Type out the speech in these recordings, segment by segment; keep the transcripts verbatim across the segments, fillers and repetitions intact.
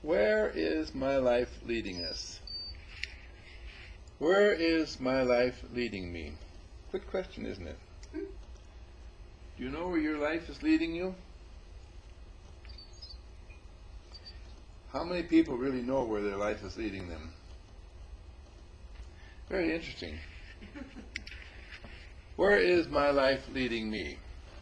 Where is my life leading us? Where is my life leading me? Good question, isn't it? Do you know where your life is leading you? How many people really know where their life is leading them? Very interesting. Where is my life leading me?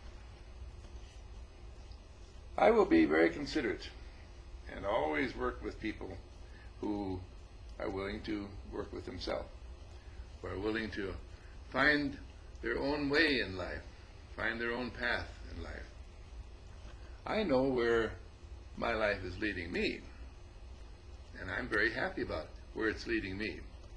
I will be very considerate and always work with people who are willing to work with themselves, who are willing to find their own way in life, find their own path in life. I know where my life is leading me, and I'm very happy about where it's leading me.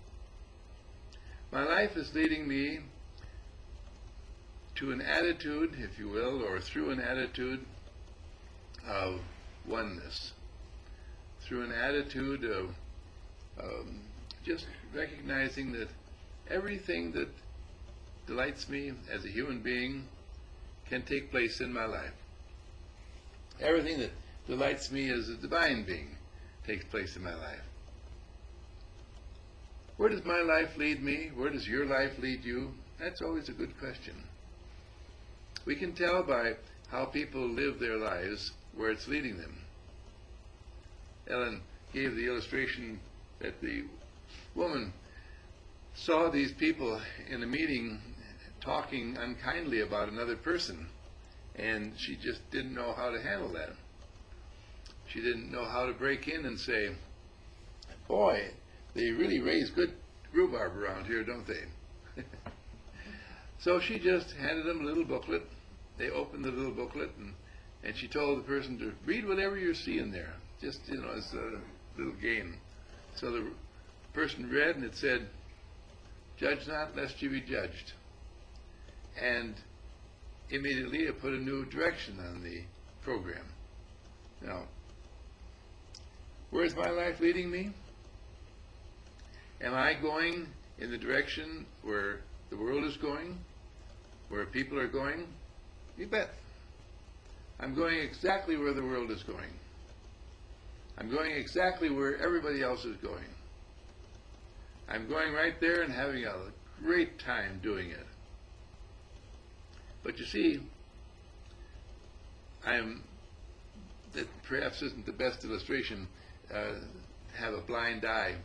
My life is leading me to an attitude, if you will, or through an attitude of oneness, through an attitude of um, just recognizing that everything that delights me as a human being can take place in my life. Everything that delights me as a divine being takes place in my life. Where does my life lead me? Where does your life lead you? That's always a good question. We can tell by how people live their lives where it's leading them. Ellen gave the illustration that the woman saw these people in a meeting talking unkindly about another person, and she just didn't know how to handle that. She didn't know how to break in and say, boy, they really raise good rhubarb around here, don't they? So she just handed them a little booklet. They opened the little booklet, and, and she told the person to read whatever you're seeing there, just, you know, as a little game. So the person read, and it said, judge not, lest you be judged. And immediately it put a new direction on the program. Now, where's my life leading me? Am I going in the direction where the world is going, where people are going? You bet. I'm going exactly where the world is going. I'm going exactly where everybody else is going. I'm going right there and having a great time doing it. But you see, I'm, that perhaps isn't the best illustration, uh, have a blind eye.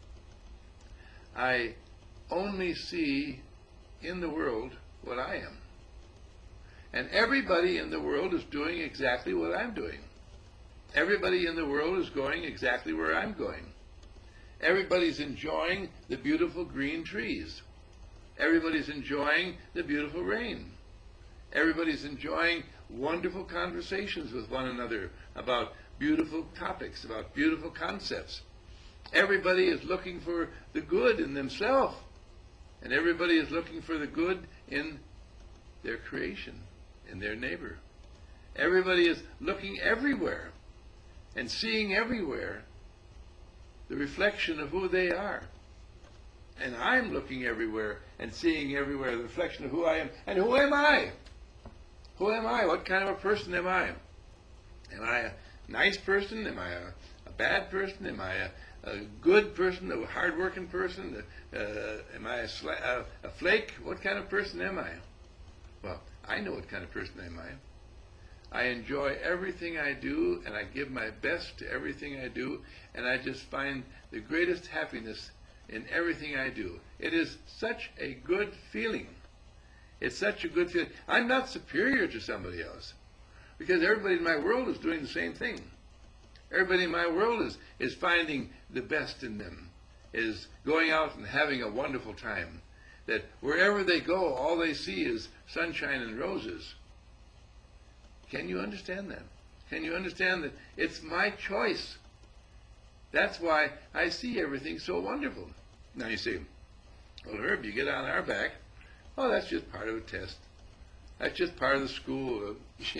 I only see in the world what I am. And everybody in the world is doing exactly what I'm doing. Everybody in the world is going exactly where I'm going. Everybody's enjoying the beautiful green trees. Everybody's enjoying the beautiful rain. Everybody's enjoying wonderful conversations with one another about beautiful topics, about beautiful concepts. Everybody is looking for the good in themselves, and everybody is looking for the good in their creation, in their neighbor. Everybody is looking everywhere and seeing everywhere the reflection of who they are. And I'm looking everywhere and seeing everywhere the reflection of who I am. And who am I? Who am I? What kind of a person am I? Am I a nice person? Am I a, a bad person? Am I a, a good person, a hard-working person? Uh, am I a, sla a, a flake? What kind of person am I? Well, I know what kind of person am I. I enjoy everything I do, and I give my best to everything I do, and I just find the greatest happiness in everything I do. It is such a good feeling. It's such a good feeling. I'm not superior to somebody else, because everybody in my world is doing the same thing. Everybody in my world is, is finding the best in them, is going out and having a wonderful time. That wherever they go, all they see is sunshine and roses. Can you understand that? Can you understand that it's my choice? That's why I see everything so wonderful. Now you say, well, Herb, you get on our back. Oh, that's just part of a test. That's just part of the school.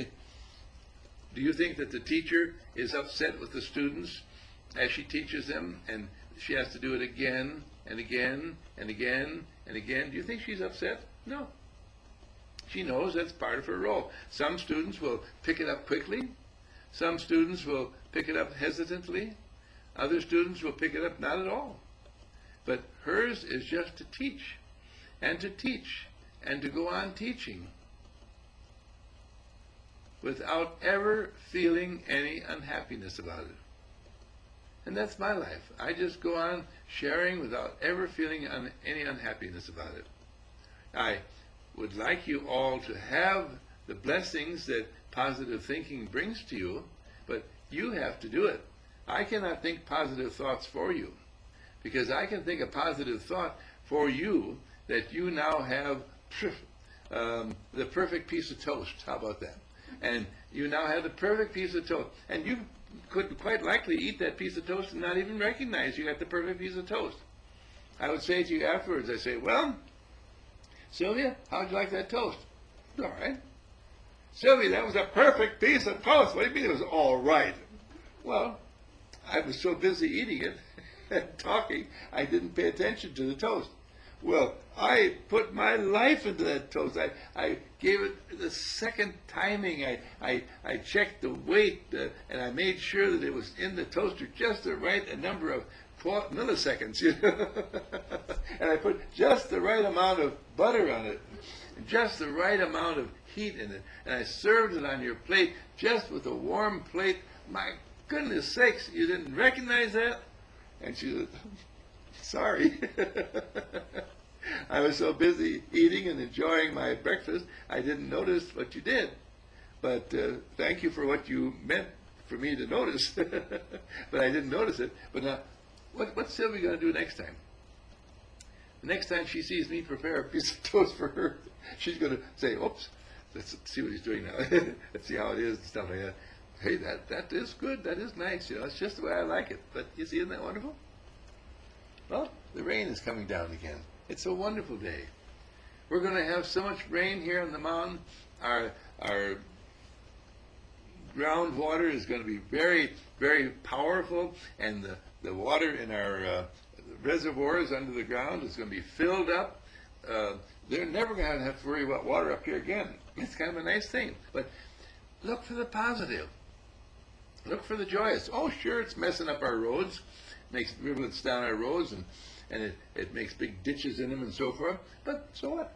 Do you think that the teacher is upset with the students as she teaches them, and she has to do it again and again and again and again? Do you think she's upset? No. She knows that's part of her role. Some students will pick it up quickly. Some students will pick it up hesitantly. Other students will pick it up not at all. But hers is just to teach, and to teach, and to go on teaching, without ever feeling any unhappiness about it. And that's my life. I just go on sharing without ever feeling un any unhappiness about it. I would like you all to have the blessings that positive thinking brings to you, but you have to do it. I cannot think positive thoughts for you, because I can think a positive thought for you that you now have um, the perfect piece of toast. How about that? And you now have the perfect piece of toast. And you could quite likely eat that piece of toast and not even recognize you got the perfect piece of toast. I would say to you afterwards, I say, well, Sylvia, how'd you like that toast? All right. Sylvia, that was a perfect piece of toast. What do you mean it was all right? Well, I was so busy eating it and talking, I didn't pay attention to the toast. Well, I put my life into that toast. I, I gave it the second timing. I, I, I checked the weight, uh, and I made sure that it was in the toaster just the right number of milliseconds. You know? And I put just the right amount of butter on it, and just the right amount of heat in it. And I served it on your plate just with a warm plate. My goodness sakes, you didn't recognize that? And she said, sorry. I was so busy eating and enjoying my breakfast, I didn't notice what you did. But uh, thank you for what you meant for me to notice. But I didn't notice it. But now, what, what's Sylvia going to do next time? The next time she sees me prepare a piece of toast for her, she's going to say, oops, let's see what he's doing now. Let's see how it is and stuff like that. Hey, that, that is good. That is nice. You know, it's just the way I like it. But you see, isn't that wonderful? Well, the rain is coming down again. It's a wonderful day. We're going to have so much rain here on the mountain. Our, our groundwater is going to be very, very powerful, and the, the water in our uh, reservoirs under the ground is going to be filled up. Uh, they're never going to have to worry about water up here again. It's kind of a nice thing. But look for the positive. Look for the joyous. Oh, sure, it's messing up our roads. Makes rivulets down our roads, and, and it, it makes big ditches in them and so forth. But so what?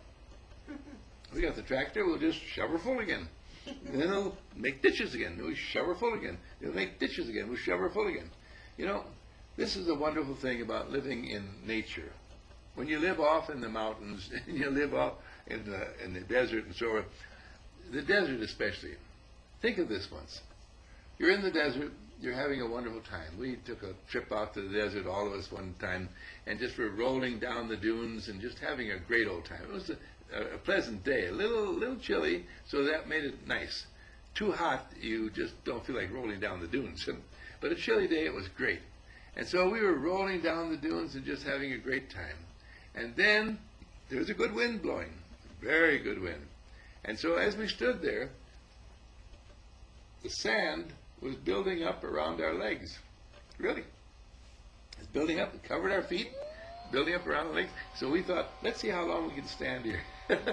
We got the tractor, we'll just shove her full again. And then it'll make ditches again. We'll shove her full again. It'll make ditches again. We'll shove her full again. You know, this is a wonderful thing about living in nature. When you live off in the mountains, and you live off in the, in the desert and so forth, the desert especially, think of this once. You're in the desert, you're having a wonderful time. We took a trip out to the desert, all of us one time, and just were rolling down the dunes and just having a great old time. It was a, a, a pleasant day, a little, little chilly, so that made it nice. Too hot, you just don't feel like rolling down the dunes. But a chilly day, it was great. And so we were rolling down the dunes and just having a great time. And then there was a good wind blowing, very good wind. And so as we stood there, the sand was building up around our legs. Really. It's building up. It covered our feet, building up around the legs. So we thought, let's see how long we can stand here.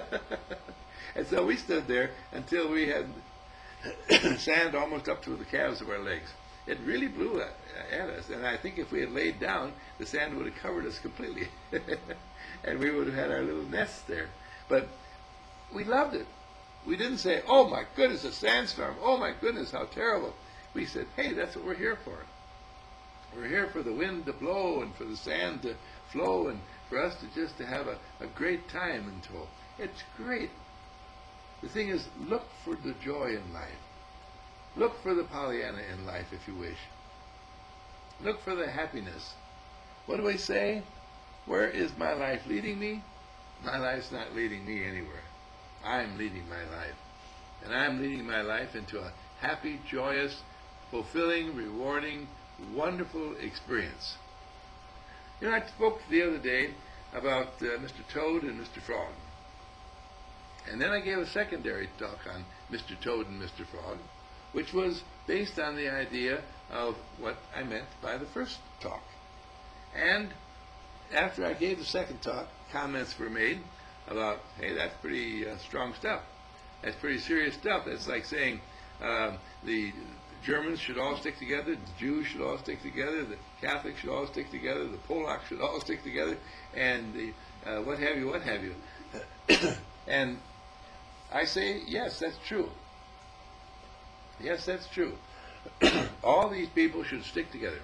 And so we stood there until we had sand almost up to the calves of our legs. It really blew at, at us. And I think if we had laid down, the sand would have covered us completely. And we would have had our little nests there. But we loved it. We didn't say, oh my goodness, a sandstorm. Oh my goodness, how terrible. We said, hey, that's what we're here for. We're here for the wind to blow and for the sand to flow and for us to just to have a, a great time until it's great. The thing is, look for the joy in life. Look for the Pollyanna in life, if you wish. Look for the happiness. What do I say? Where is my life leading me? My life's not leading me anywhere. I'm leading my life. And I'm leading my life into a happy, joyous, fulfilling, rewarding, wonderful experience. You know, I spoke the other day about uh, Mister Toad and Mister Frog. And then I gave a secondary talk on Mister Toad and Mister Frog, which was based on the idea of what I meant by the first talk. And after I gave the second talk, comments were made about, hey, that's pretty uh, strong stuff. That's pretty serious stuff. That's like saying uh, the Germans should all stick together, the Jews should all stick together, the Catholics should all stick together, the Polacks should all stick together, and the uh, what have you, what have you. And I say, yes, that's true. Yes, that's true. All these people should stick together.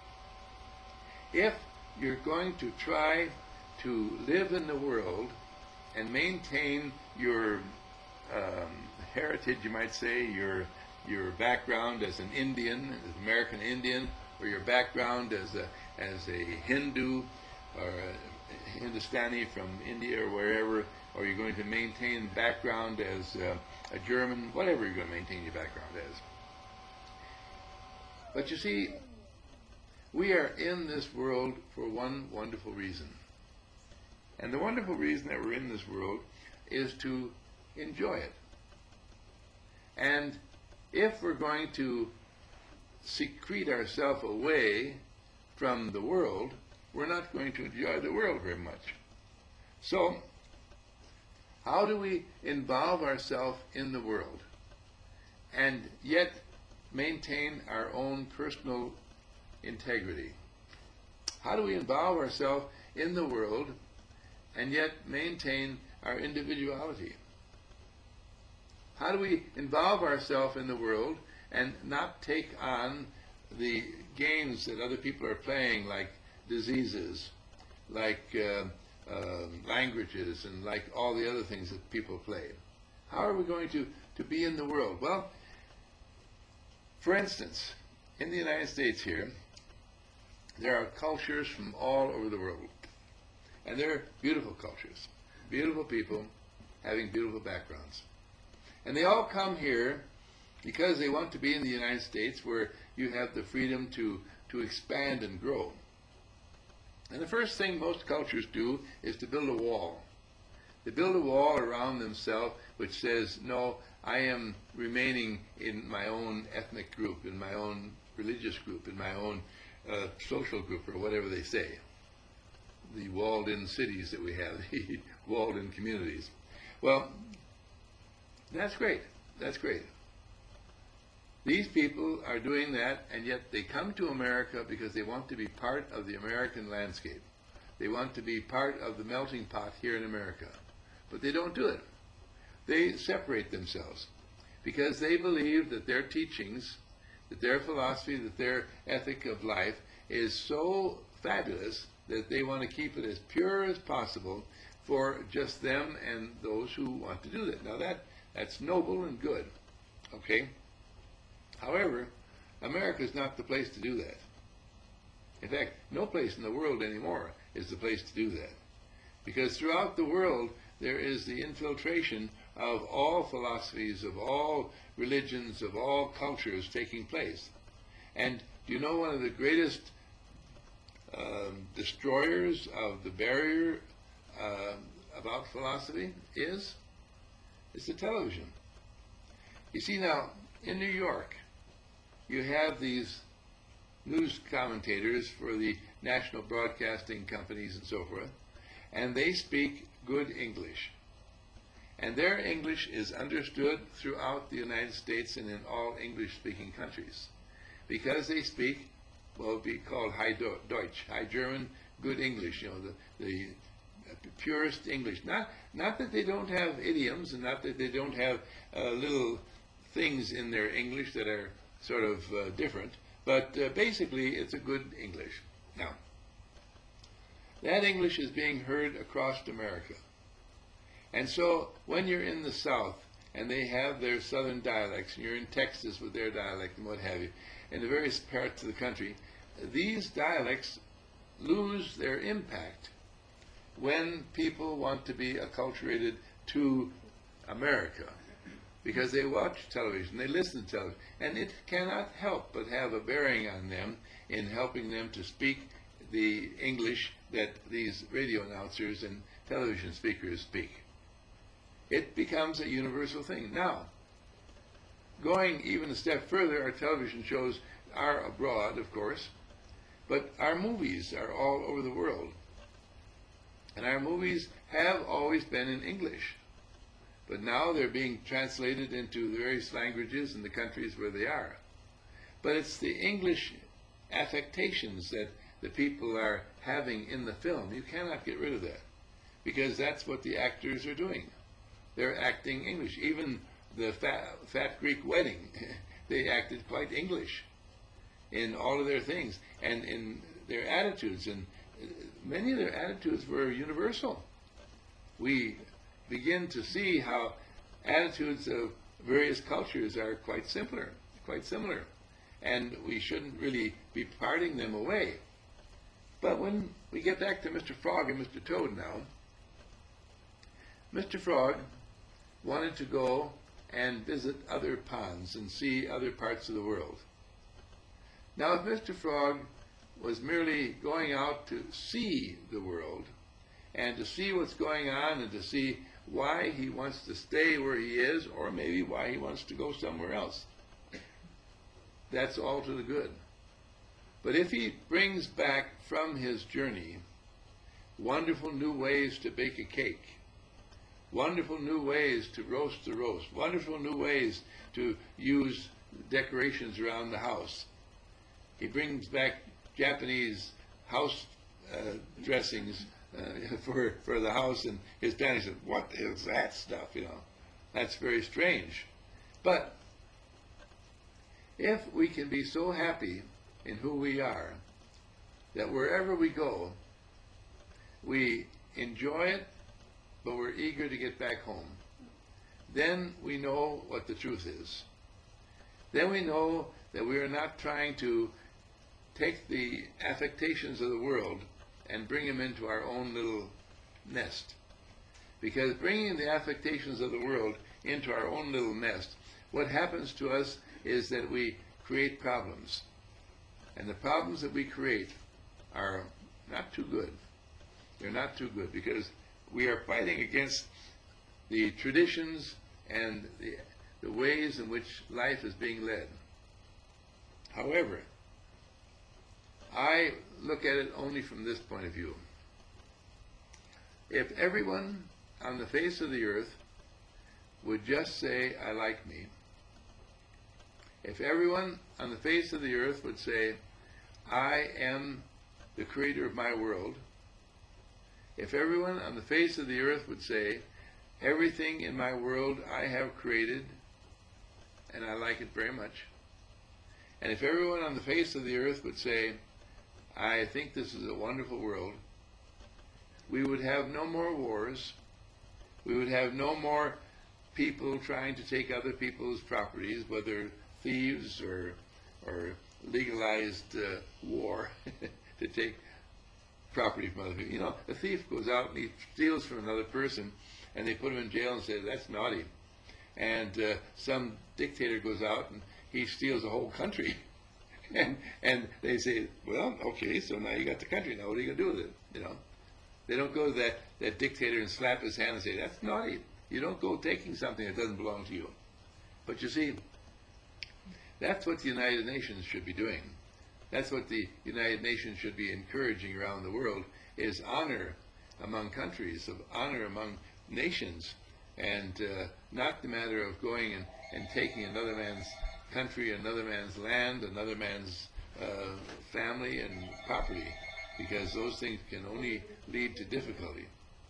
If you're going to try to live in the world and maintain your um, heritage, you might say, your your background as an Indian, as an American Indian, or your background as a as a Hindu or a Hindustani from India or wherever, or you're going to maintain background as uh, a German, whatever you're going to maintain your background as. But you see, we are in this world for one wonderful reason. And the wonderful reason that we're in this world is to enjoy it. And if we're going to secrete ourselves away from the world, we're not going to enjoy the world very much. So, how do we involve ourselves in the world and yet maintain our own personal integrity? How do we involve ourselves in the world and yet maintain our individuality? How do we involve ourselves in the world and not take on the games that other people are playing, like diseases, like uh, uh, languages, and like all the other things that people play? How are we going to, to be in the world? Well, for instance, in the United States here, there are cultures from all over the world. And they're beautiful cultures, beautiful people having beautiful backgrounds. And they all come here because they want to be in the United States, where you have the freedom to, to expand and grow. And the first thing most cultures do is to build a wall. They build a wall around themselves which says, no, I am remaining in my own ethnic group, in my own religious group, in my own uh, social group, or whatever they say. The walled-in cities that we have, the walled-in communities. Well, that's great. That's great. These people are doing that, and yet they come to America because they want to be part of the American landscape. They want to be part of the melting pot here in America. But they don't do it. They separate themselves because they believe that their teachings, that their philosophy, that their ethic of life is so fabulous that they want to keep it as pure as possible for just them and those who want to do that. Now that that's noble and good, okay? However, America is not the place to do that. In fact, no place in the world anymore is the place to do that. Because throughout the world, there is the infiltration of all philosophies, of all religions, of all cultures taking place. And do you know one of the greatest um, destroyers of the barrier uh, about philosophy is? It's the television. You see now, in New York, you have these news commentators for the national broadcasting companies and so forth, and they speak good English. And their English is understood throughout the United States and in all English-speaking countries, because they speak what would be called High Deutsch, High German, good English, you know, the, the purest English. Not, not that they don't have idioms, and not that they don't have uh, little things in their English that are sort of uh, different, but uh, basically it's a good English. Now, that English is being heard across America. And so when you're in the South and they have their southern dialects, and you're in Texas with their dialect and what have you, in the various parts of the country, these dialects lose their impact when people want to be acculturated to America, because they watch television, they listen to television, and it cannot help but have a bearing on them in helping them to speak the English that these radio announcers and television speakers speak. It becomes a universal thing. Now, going even a step further, our television shows are abroad, of course, but our movies are all over the world. And our movies have always been in English. But now they're being translated into the various languages in the countries where they are. But it's the English affectations that the people are having in the film. You cannot get rid of that, because that's what the actors are doing. They're acting English. Even the Fat, fat Greek Wedding, they acted quite English in all of their things and in their attitudes. And many of their attitudes were universal. We begin to see how attitudes of various cultures are quite similar, quite similar. And we shouldn't really be parting them away. But when we get back to Mister Frog and Mister Toad now, Mister Frog wanted to go and visit other ponds and see other parts of the world. Now, if Mister Frog was merely going out to see the world and to see what's going on and to see why he wants to stay where he is, or maybe why he wants to go somewhere else, that's all to the good. But if he brings back from his journey wonderful new ways to bake a cake, wonderful new ways to roast the roast, wonderful new ways to use decorations around the house, he brings back Japanese house uh, dressings uh, for, for the house, and his family said, "What is that stuff?" You know, that's very strange. But if we can be so happy in who we are that wherever we go, we enjoy it, but we're eager to get back home, then we know what the truth is. Then we know that we are not trying to take the affectations of the world and bring them into our own little nest. Because bringing the affectations of the world into our own little nest, what happens to us is that we create problems. And the problems that we create are not too good. They're not too good, because we are fighting against the traditions and the, the ways in which life is being led. However, I look at it only from this point of view. If everyone on the face of the earth would just say, "I like me," if everyone on the face of the earth would say, "I am the creator of my world," if everyone on the face of the earth would say, "Everything in my world I have created, and I like it very much," and if everyone on the face of the earth would say, "I think this is a wonderful world," we would have no more wars. We would have no more people trying to take other people's properties, whether thieves or, or legalized uh, war to take property from other people. You know, a thief goes out and he steals from another person, and they put him in jail and say, "That's naughty." And uh, some dictator goes out and he steals a whole country. And and they say, "Well, okay, so now you got the country. Now what are you going to do with it?" You know, they don't go to that, that dictator and slap his hand and say, "That's naughty." You don't go taking something that doesn't belong to you. But you see, that's what the United Nations should be doing. That's what the United Nations should be encouraging around the world, is honor among countries, of honor among nations, and uh, not the matter of going and, and taking another man's country, another man's land, another man's uh, family and property, because those things can only lead to difficulty.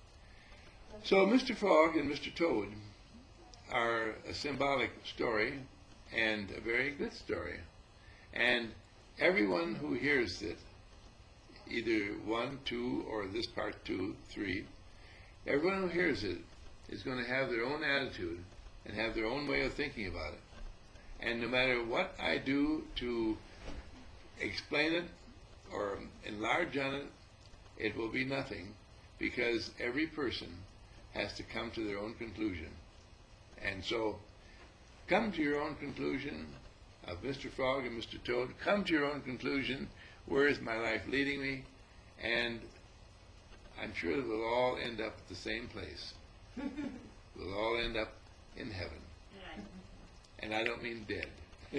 So Mister Frog and Mister Toad are a symbolic story, and a very good story. And everyone who hears it, either one, two, or this part two, three, everyone who hears it is going to have their own attitude and have their own way of thinking about it. And no matter what I do to explain it or enlarge on it, it will be nothing, because every person has to come to their own conclusion. And so, come to your own conclusion of Mister Frog and Mister Toad. Come to your own conclusion. Where is my life leading me? And I'm sure that we'll all end up at the same place. We'll all end up in heaven. And I don't mean dead.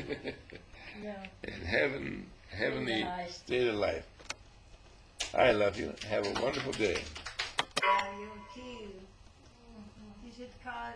No. In heaven, heavenly Nice. state of life. I love you. Have a wonderful day. Are you too? You should call